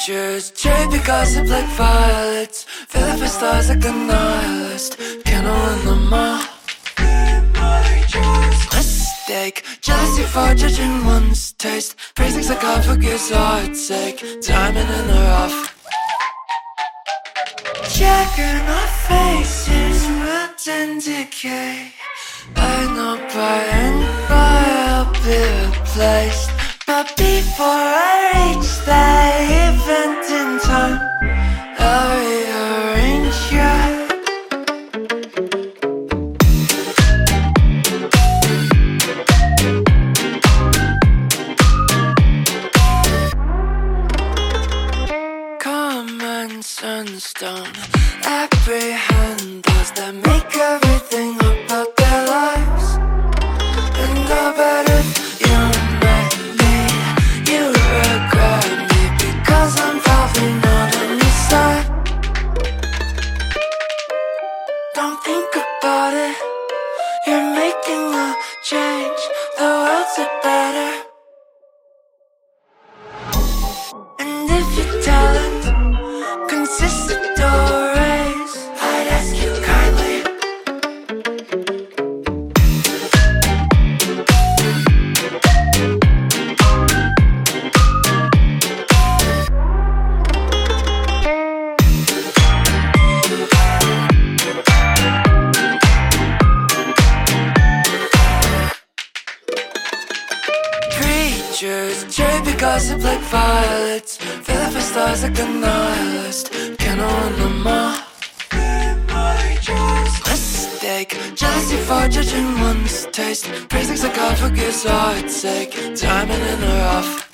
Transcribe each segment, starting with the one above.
Creatures, cherry gossip like violets, feeling for stars like the nihilist. Can't win them all. Mistake, jealousy for judging one's taste. Praising sarcophagus, heart's sake. Diamond in the rough. Checking our faces, roots and decay. I know by and by I'll be replaced, but before I reach that event in time, I'll rearrange you. Common sense don't apprehend those that make everything about their lives. And I bet if you met me, you regret me, because I'm probably not on your side. Don't think about it, you're making a change, the world's a better. And if your talent consists of doorways, I'd ask you kindly. Creatures, cherry gossip like violets, feeling for stars like the nihilist. Can't win them all. Mistake, jealousy for judging one's taste. Praising sarcophagus, heart's sake. Diamond in the rough.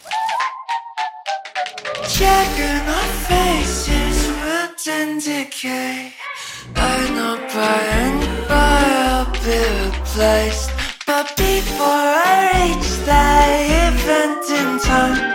Checking our faces, roots and decay. I know by and by I'll be replaced, but before I reach that event in time,